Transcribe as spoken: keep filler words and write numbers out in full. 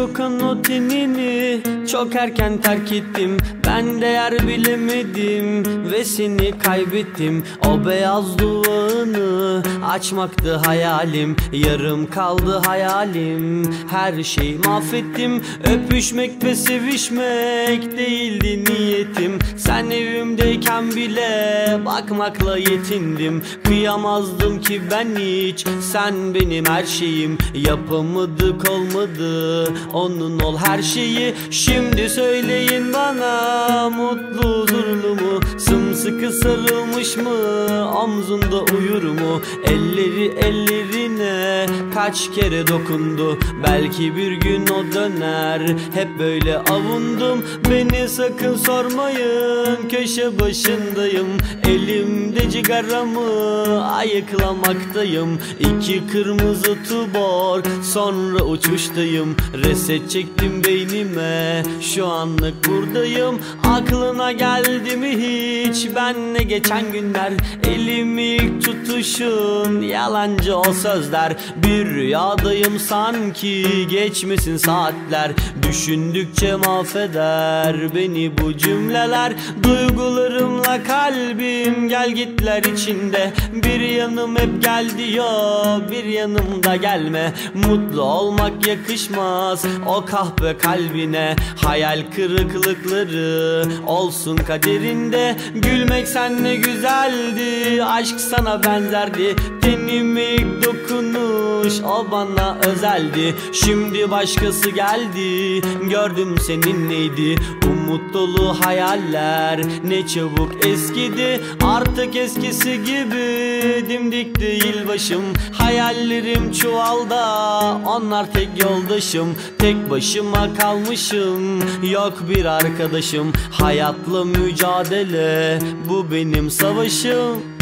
kokan o tenini çok erken terk ettim. Ben değer bilemedim ve seni kaybettim. O beyaz duvağını açmaktı hayalim, yarım kaldı hayalim. Her şeyi mahvettim, öpüşmek ve sevişmek değildi niyetim. Sen evimdeyken bile bakmakla yetindim. Kıyamazdım ki ben hiç, sen benim her şeyim. Yapamadık olmadı, onun ol her şeyi. Şimdi söyleyin bana, mutlu huzurlu mu? Sımsıkı sarılmış mı? Omzunda uyur mu? Elleri ellerine kaç kere dokundu. Belki bir gün o döner. Hep böyle avundum. Beni sakın sormayın, köşe başındayım. Elimde cigaramı ayıklamaktayım. İki kırmızı tubor, sonra uçuştayım. Reset çektim beynime, şu anlık buradayım. Aklına geldi mi hiç benle geçen günler? Elimi ilk tutuşun, yalancı o sözler. Bir rüyadayım sanki, geçmesin saatler. Düşündükçe mahveder beni bu cümleler. Duygularımla kalbim gel gitler içinde. Bir yanım hep gel diyor, bir yanımda gelme. Mutlu olmak yakışmaz o kahpe kalbine. Hayal kırıklıkları olsun kaderinde. Gülmek sen ne güzeldi, aşk sana benzerdi. Tenime ilk dokunuş o bana özeldi. Şimdi başkası geldi, gördüm senin neydi. Umut dolu hayaller ne çabuk eskidi. Artık eskisi gibi dimdik değil başım. Hayallerim çuvalda, onlar tek yoldaşım. Tek başıma kalmışım, yok bir arkadaşım. Hayatla mücadele, bu benim savaşım.